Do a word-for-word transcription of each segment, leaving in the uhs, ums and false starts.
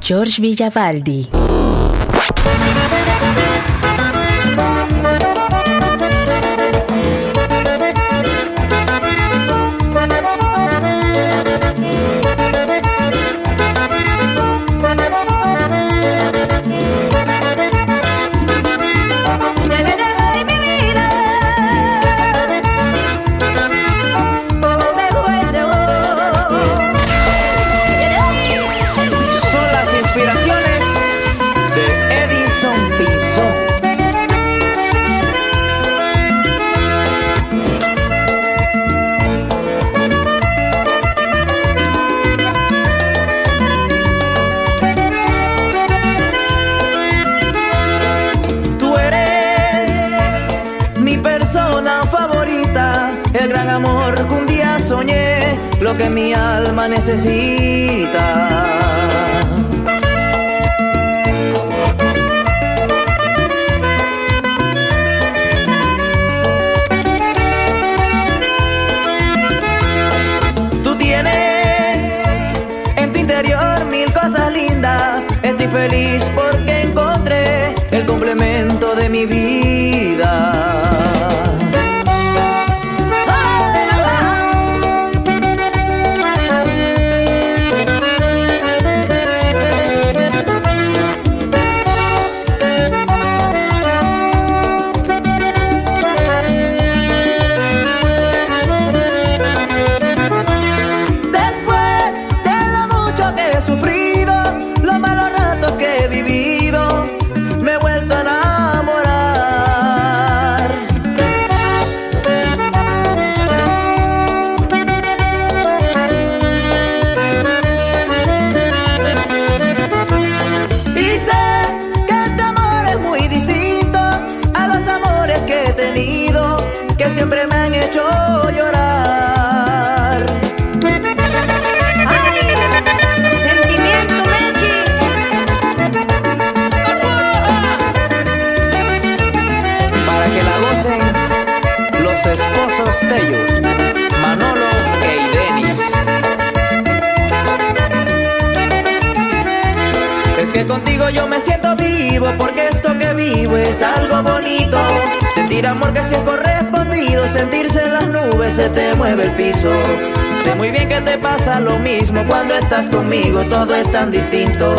George Villavaldi. El gran amor que un día soñé, lo que mi alma necesita. Tú tienes en tu interior mil cosas lindas. Estoy feliz porque encontré el complemento de mi vida. Que siempre me han hecho llorar. ¡Ay! ¡Sentimiento, Mechi! Para que la gocen los esposos de ellos, Manolo e Denis. Es que contigo yo me siento vivo, porque esto que vivo es algo bonito. Sentir amor que se ha correspondido, sentirse en las nubes, se te mueve el piso. Sé muy bien que te pasa lo mismo, cuando estás conmigo todo es tan distinto.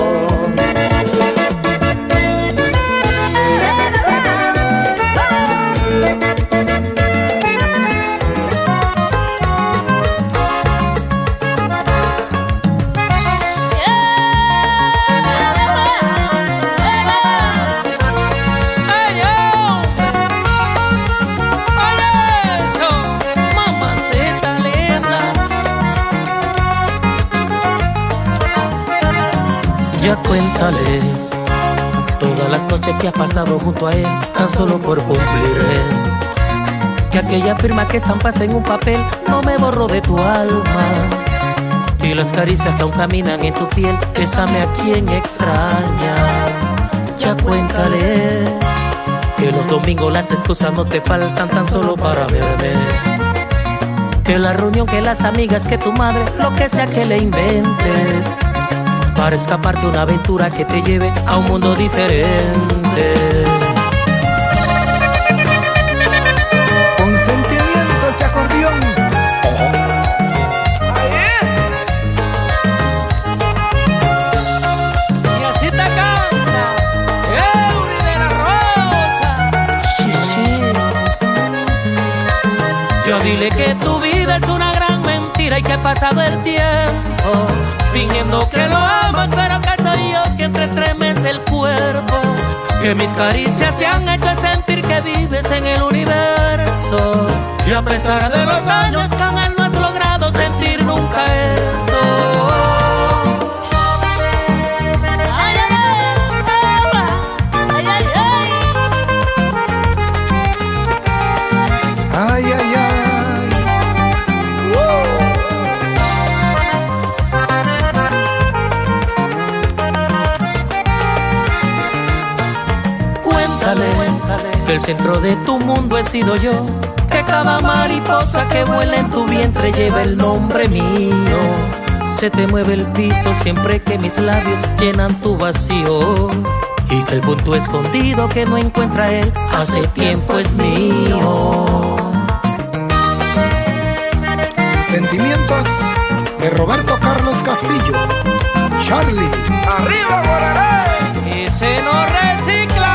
Ya cuéntale todas las noches que has pasado junto a él, tan solo por cumplir él. Que aquella firma que estampaste en un papel no me borró de tu alma. Y las caricias que aún caminan en tu piel, bésame a quien extraña. Ya cuéntale que los domingos las excusas no te faltan tan solo para verme. Que la reunión, que las amigas, que tu madre, lo que sea que le inventes, para escaparte una aventura que te lleve a un mundo diferente. Con sentimiento ese acordeón. Y así te canta Eury de la Rosa. Sí, sí. Yo dile que tu vida es una gran mentira y que ha pasado el tiempo fingiendo que lo amas, pero que soy yo quien te estremece el cuerpo. Que mis caricias te han hecho sentir que vives en el universo. Y a pesar de los años, jamás no has logrado sentir nunca eso. Ay, ay, ay, ay, Ay, ay, ay. Que el centro de tu mundo he sido yo, que cada mariposa que vuela en tu vientre lleva el nombre mío. se te mueve el piso siempre que mis labios llenan tu vacío. Y que el punto escondido que no encuentra él hace tiempo es mío. Sentimientos de Roberto Carlos Castillo. Charlie. ¡Arriba, Guararé! Y se nos recicla.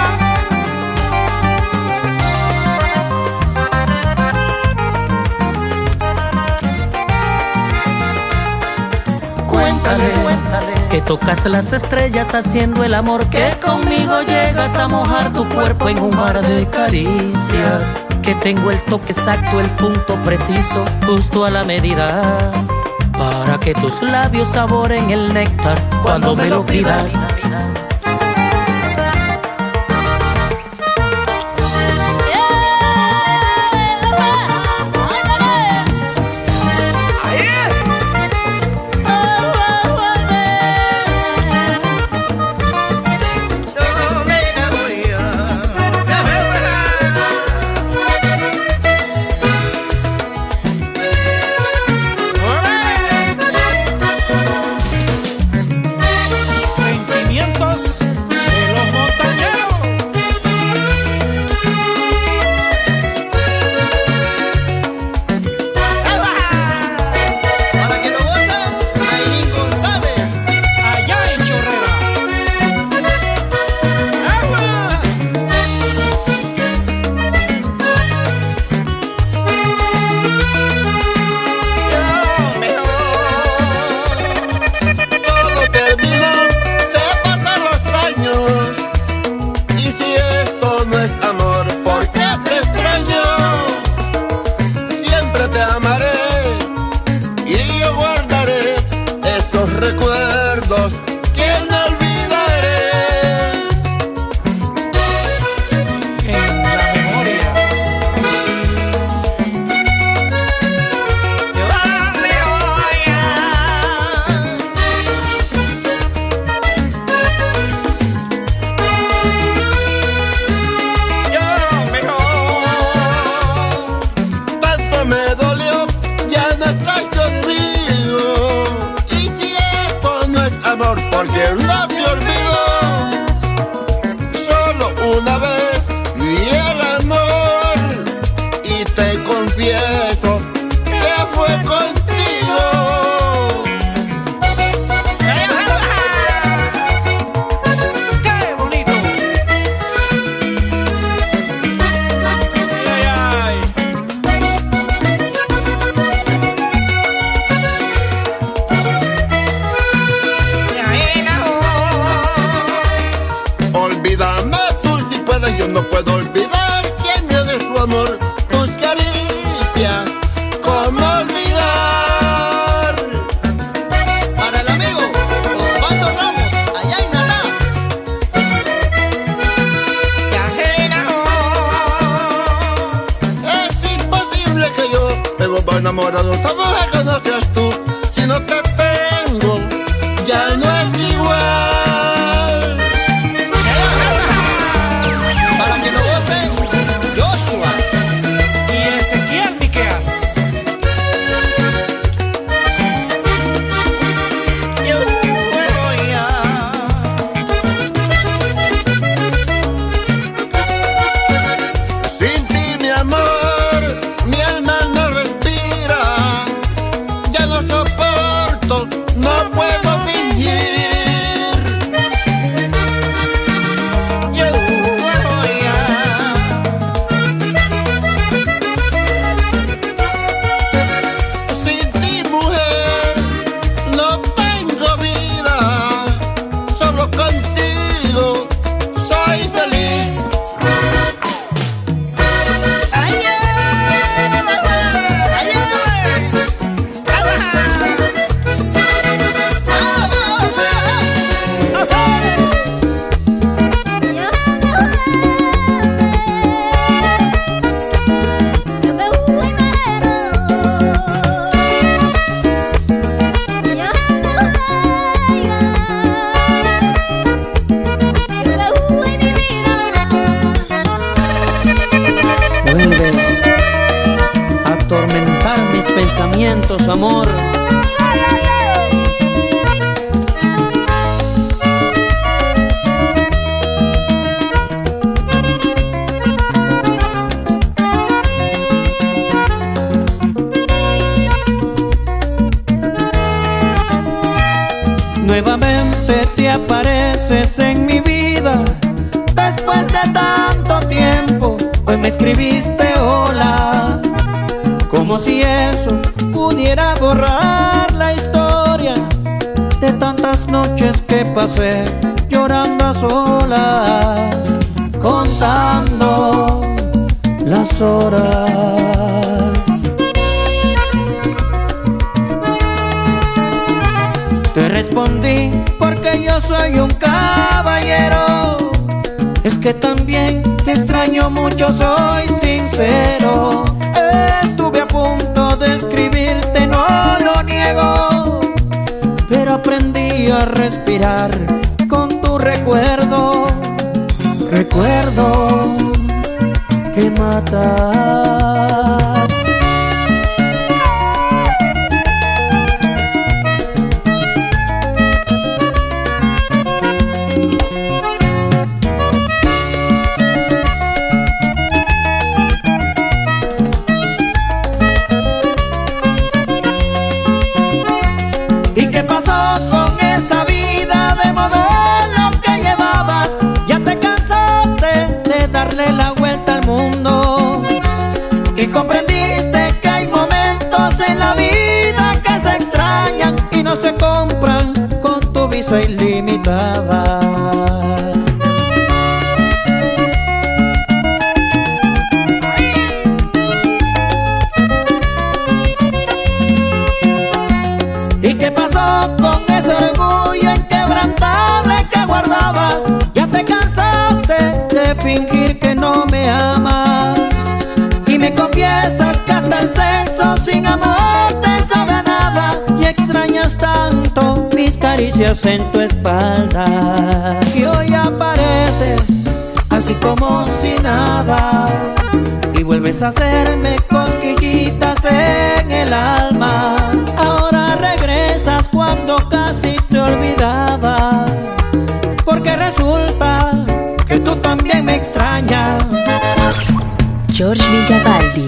Cuéntale, cuéntale que tocas las estrellas haciendo el amor, que conmigo llegas a mojar tu cuerpo en un mar de caricias, que tengo el toque exacto, el punto preciso, justo a la medida, para que tus labios saboren el néctar cuando me lo pidas. Enamorado, ¿cómo me conoces tú? Si no te tengo, ya no es igual. Para que lo goce Joshua y Ezequiel Miqueas. Yo voy a... Sin ti, mi amor, mi alma no respira. Ya no nuevamente te apareces en mi vida. Después de tanto tiempo, hoy me escribiste hola, como si eso pudiera borrar la historia de tantas noches que pasé llorando a solas, contando las horas. Te respondí porque yo soy un caballero. Es que también te extraño mucho, soy sincero. Estuve a punto de escribirte, no lo niego, pero aprendí a respirar con tu recuerdo. Recuerdo que mata. ¿Y qué pasó con esa vida de modelo que llevabas? Ya te cansaste de darle la vuelta al mundo y comprendiste que hay momentos en la vida que se extrañan y no se compran con tu visa ilimitada. ¿Y qué pasó con ese orgullo inquebrantable que guardabas? Ya te cansaste de fingir que no me amas y me confiesas que hasta el sexo sin amor te sabe a nada y extrañas tanto mis caricias en tu espalda. Y hoy apareces así como si nada y vuelves a hacerme cosquillitas en el alma. Ahora regresas cuando casi te olvidaba, porque resulta que tú también me extrañas. George Villabaldi.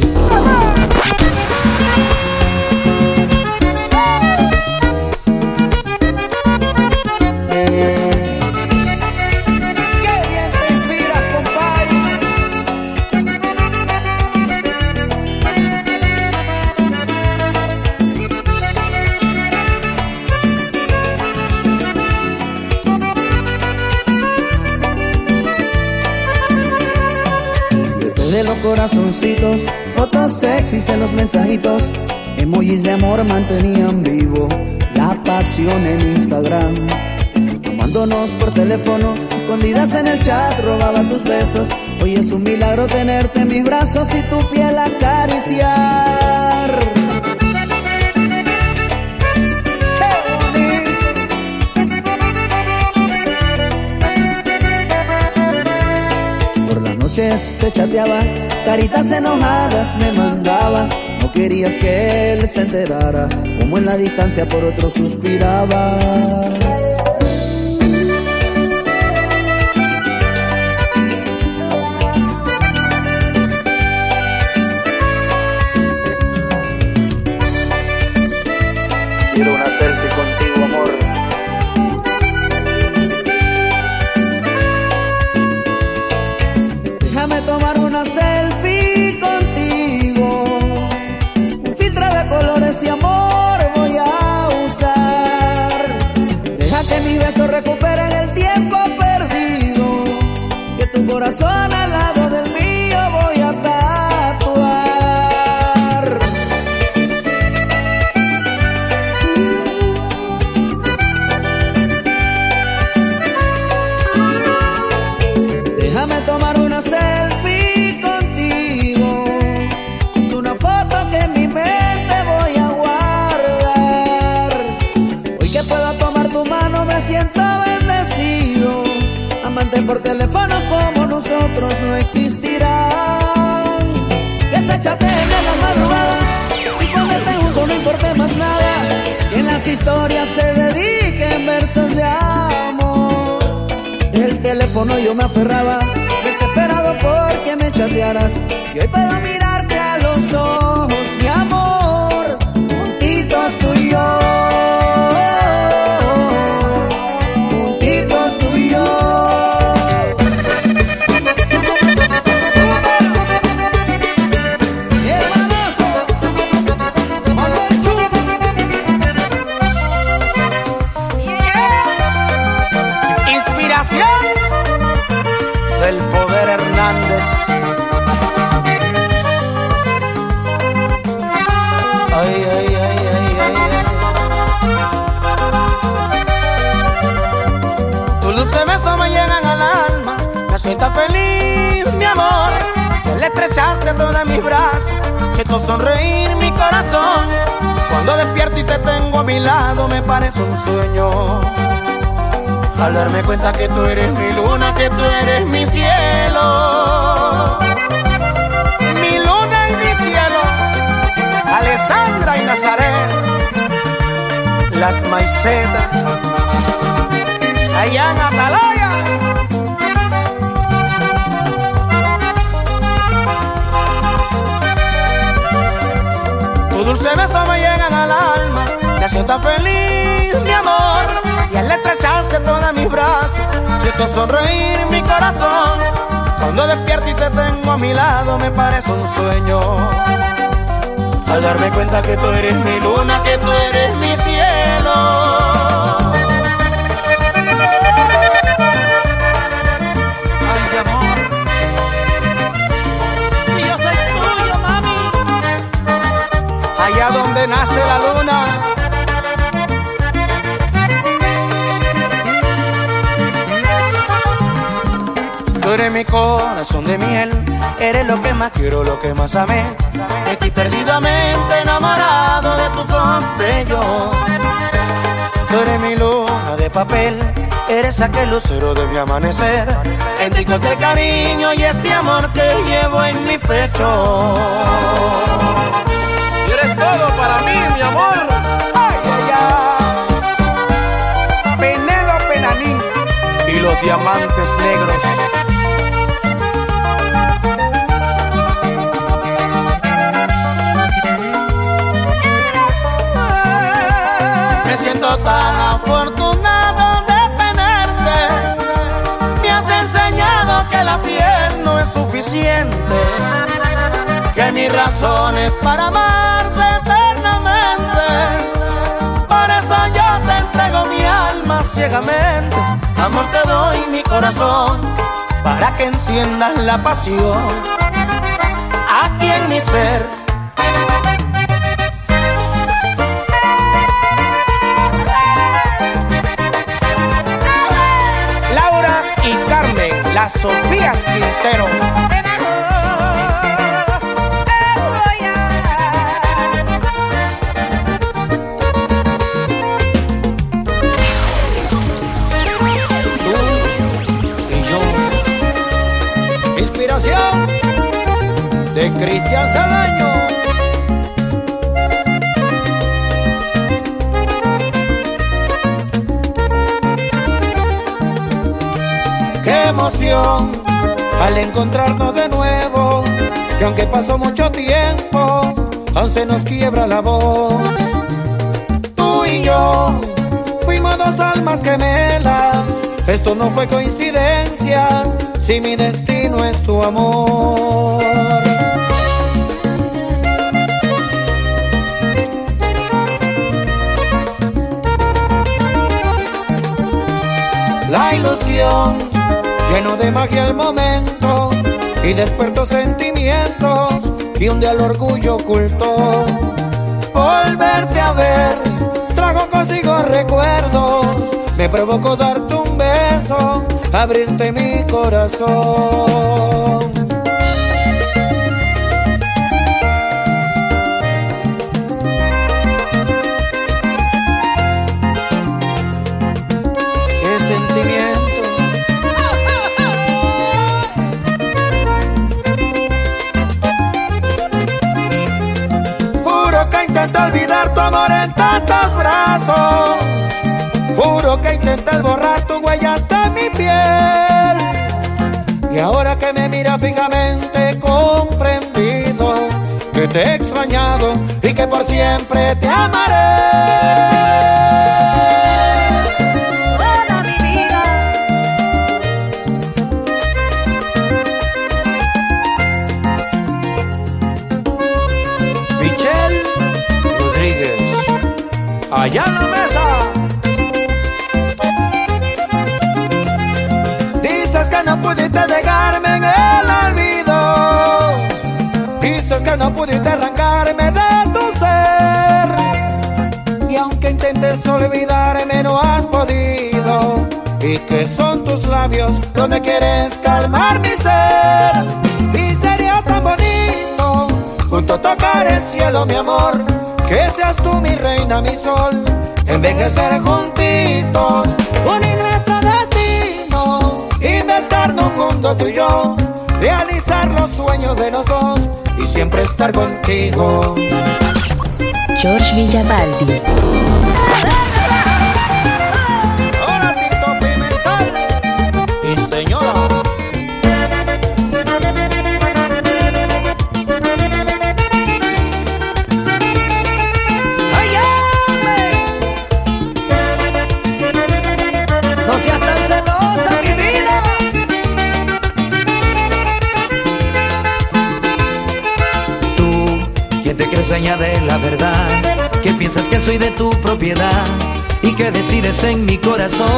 De los corazoncitos, fotos sexys en los mensajitos, emojis de amor mantenían vivo la pasión en Instagram. Tomándonos por teléfono, escondidas en el chat, robaba tus besos. Hoy es un milagro tenerte en mis brazos y tu piel acariciar. Te chateaba, caritas enojadas me mandabas. No querías que él se enterara, como en la distancia por otro suspirabas. Quiero una selfie contigo, amor. Déjame tomar una selfie contigo. Un filtro de colores y amor voy a usar. Deja que mis besos recuperen el tiempo perdido, que tu corazón al lado del mío voy a tatuar. Déjame tomar una selfie contigo. Es una foto que en mi mente voy a guardar. Hoy que puedo tomar tu mano me siento bendecido. Amante por teléfono como nosotros no existirán. Que se chateen en las madrugadas y cuando estén juntos no importe más nada. Que en las historias se dediquen versos de amor. El teléfono yo me aferraba, desesperado porque me chatearas. Y hoy puedo mirarte a los ojos, mi amor, juntitos tú y yo. dulces besos me llegan al alma, me hace tan feliz, mi amor. Que le estrechaste todos mis brazos, siento sonreír mi corazón. Cuando despierto y te tengo a mi lado, me parece un sueño. Al darme cuenta que tú eres mi luna, que tú eres mi cielo. Mi luna y mi cielo, Alessandra y Nazaret, las maicetas, allá en Atalaya. Tu dulce beso me llegan al alma, me hace tan feliz, mi amor. Y al estrecharte todos mis brazos, siento sonreír mi corazón. Cuando despierto y te tengo a mi lado, me parece un sueño. Al darme cuenta que tú eres mi luna, que tú eres mi cielo. Ay, amor, y yo soy tuyo, mami. Allá donde nace la luna, tú eres mi corazón de miel, eres lo que más quiero, lo que más amé. Estoy perdidamente enamorado de tus ojos bellos. Tú eres mi luna de papel, eres aquel lucero de mi amanecer. En ti encontré cariño y ese amor que llevo en mi pecho. Y eres todo para mí, mi amor. Ay, ay, ay. Penélope Nanín y los diamantes negros. Siento tan afortunado de tenerte. Me has enseñado que la piel no es suficiente, que mis razones para amarte eternamente. Por eso yo te entrego mi alma ciegamente. Amor, te doy mi corazón para que enciendas la pasión aquí en mi ser. Y Carmen, las Sofías Quintero. Tú y yo. Inspiración de Cristian Salaño. Qué emoción al encontrarnos de nuevo, que aunque pasó mucho tiempo, aún se nos quiebra la voz. Tú y yo fuimos dos almas gemelas, esto no fue coincidencia, si mi destino es tu amor. La ilusión lleno de magia el momento y despertó sentimientos que un día el orgullo ocultó. Volverte a ver trajo consigo recuerdos, me provocó darte un beso, abrirte mi corazón. Qué sentimiento. Intenté olvidar tu amor en tantos brazos, juro que intenté borrar tu huella hasta mi piel. Y ahora que me mira fijamente he comprendido que te he extrañado y que por siempre te amaré. Toda mi vida. Michelle Rodríguez, allá en la mesa. Dices que no pudiste dejarme en el olvido, dices que no pudiste arrancarme de tu ser, y aunque intentes olvidarme no has podido, y y que son tus labios donde quieres calmar mi ser. Y sería tan bonito junto a tocar el cielo, mi amor, que seas tú mi reina, mi sol, envejecer juntitos, unir nuestro destino, inventarnos un mundo tú y yo, realizar los sueños de nosotros y siempre estar contigo. George Villabaldi. Ahora Tito Pimental y señora. ¡Ay, hombre! No seas tan celosa, mi vida. Tú, quien te crees dueña de la verdad, que piensas que soy de tu propiedad y que decides en mi corazón.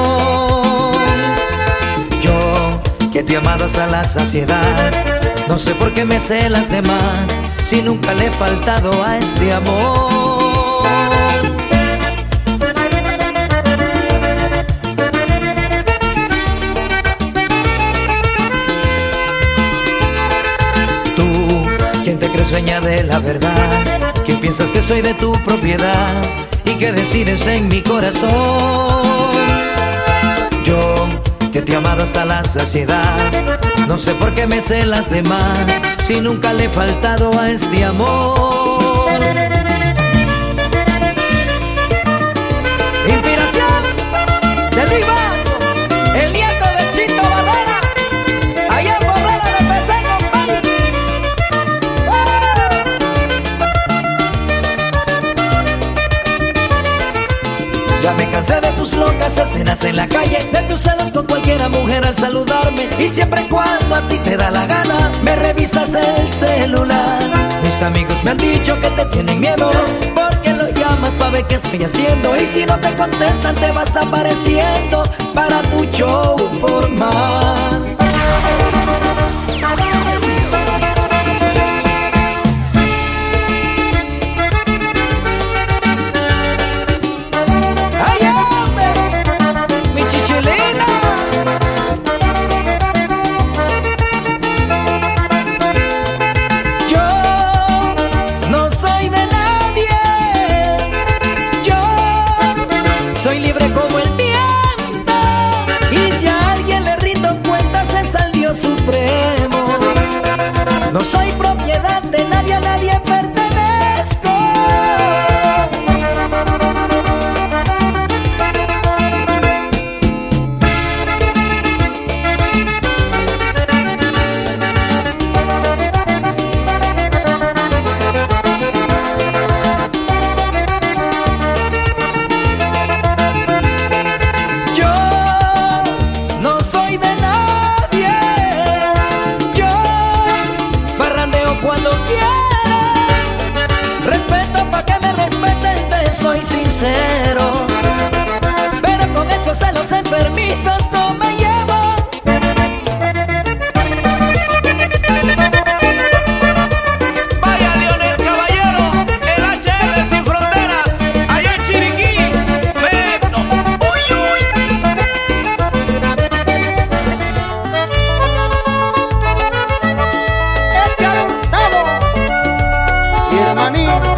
Yo, que te he amado hasta la saciedad, no sé por qué me celas de más, si nunca le he faltado a este amor. Tú, quien te crees dueña de la verdad, que piensas que soy de tu propiedad y que decides en mi corazón. Yo, que te he amado hasta la saciedad, no sé por qué me celas de más, si nunca le he faltado a este amor. Inspiración de Luis Vaso, el nieto de Chito Barrera, allá en Borrela de P C, compadre. Ya me cansé de tus locas escenas en la calle, de tus celos con cualquiera mujer al saludarme, y siempre y cuando a ti te da la gana me revisas el celular. Mis amigos me han dicho que te tienen miedo porque lo llamas pa' ver qué estoy haciendo, y si no te contestan te vas apareciendo para tu show formar. Soy libre como el viento, y si a alguien le rindo cuentas es al Dios supremo. No soy propiedad de nadie, a nadie pertenezco. Soy sincero, pero con esos celos enfermizos no me llevo. Vaya Leonel Caballero, el H R sin fronteras, allá en Chiriquí, Beto. Uy, uy. Edgar Hurtado y hermanito.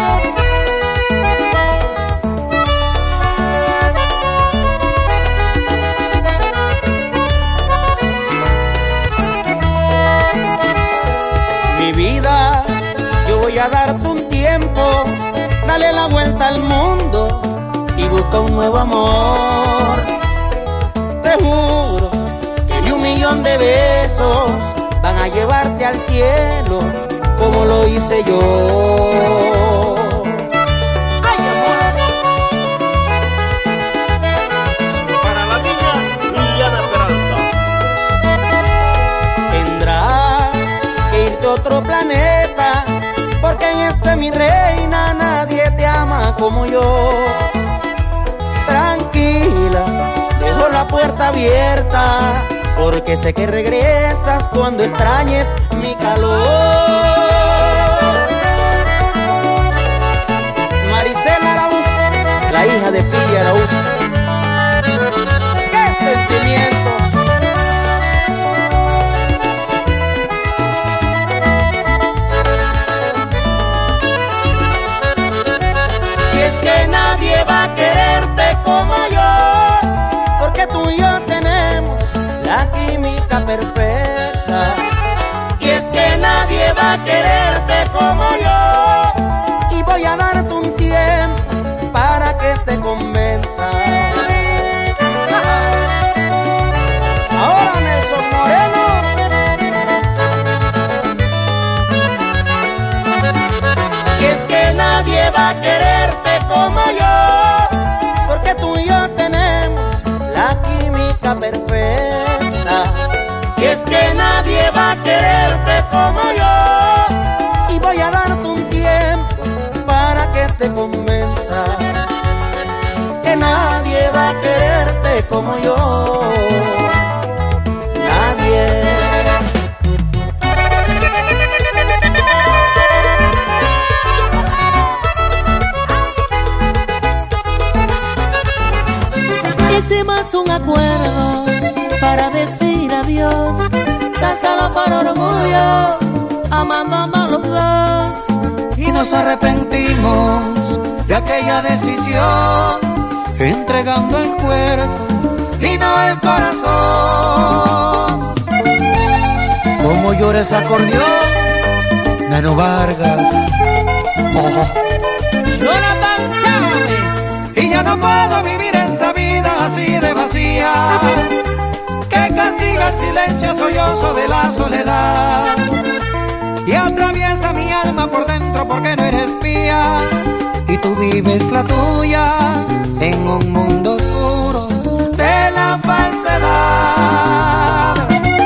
Voy a darte un tiempo, dale la vuelta al mundo y busca un nuevo amor. Te juro que ni un millón de besos van a llevarte al cielo como lo hice yo. Ay, amor. Para la niña Liliana Peralta. Tendrás que irte a otro planeta, porque en este, mi reina, nadie te ama como yo. Tranquila, dejo la puerta abierta, porque sé que regresas cuando extrañes mi calor. Maricela Araúz, la hija de Pilla Araúz. ¿Qué sentí? la química perfecta. Y es que nadie va a quererte como yo. Y voy a darte un tiempo para que te convenza. Ahora Nelson Moreno. Y es que nadie va a quererte como yo, porque tú y yo tenemos la química perfecta. Y es que nadie va a quererte como yo. Y voy a darte un tiempo para que te convenza que nadie va a quererte como yo. Nadie. Hicimos un acuerdo para decir adiós, tan solo por orgullo, amándonos los dos. Y nos arrepentimos de aquella decisión, entregando el cuerpo y no el corazón. Como llora ese acordeón, Nano Vargas. Oh. Jonathan Chávez. Y ya no puedo vivir esta vida así de vacía, que castiga el silencio sollozo de la soledad. Y atraviesa mi alma por dentro porque no eres mía, y tú vives la tuya en un mundo oscuro de la falsedad.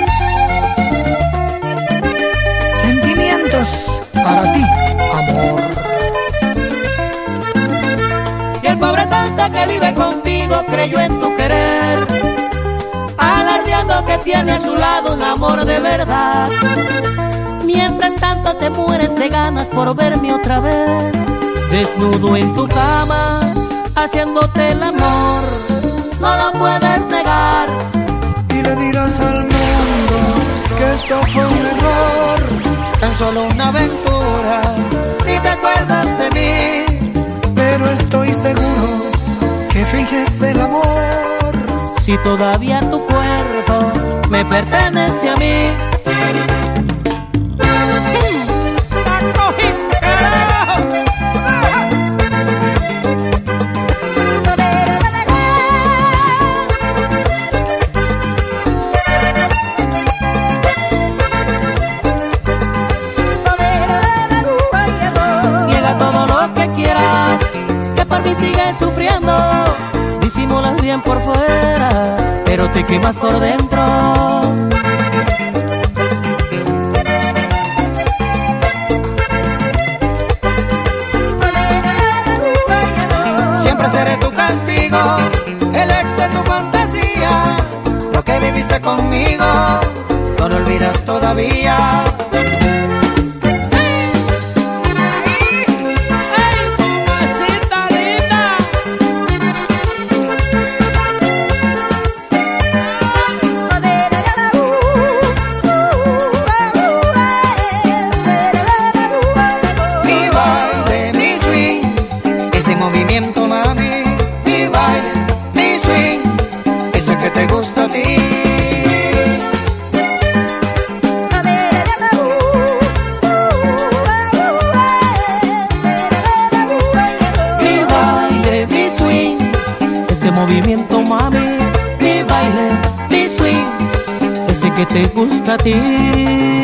Sentimientos para ti, amor. Y el pobre tonto que vive contigo creyó en tu querer, alardeando que tiene a su lado un amor de verdad. Mientras tanto te mueres de ganas por verme otra vez, desnudo en tu cama, haciéndote el amor. No lo puedes negar. Y le dirás al mundo que esto fue un error, tan solo una aventura, si te acuerdas de mí. pero estoy seguro que finges el amor. Si todavía tu cuerpo me pertenece a mí. Sigues sufriendo, disimulas bien por fuera, pero te quemas por dentro. Siempre seré tu castigo, el ex de tu fantasía. Lo que viviste conmigo, no lo olvidas todavía. Movimiento, mami, mi baile, mi swing, ese que te gusta a ti.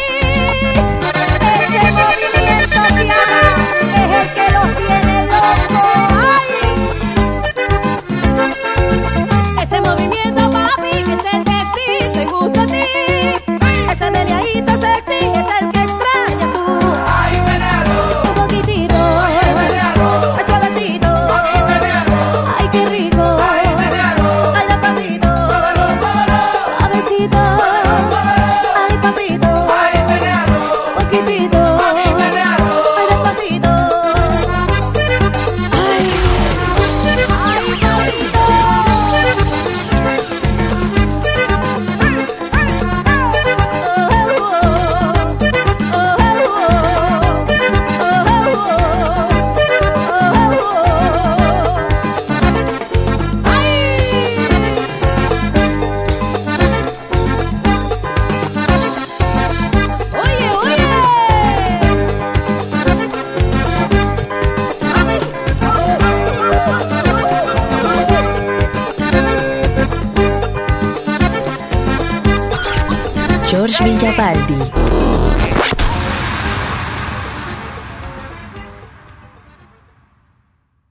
Es el que los tiene locos. George Villabaldi.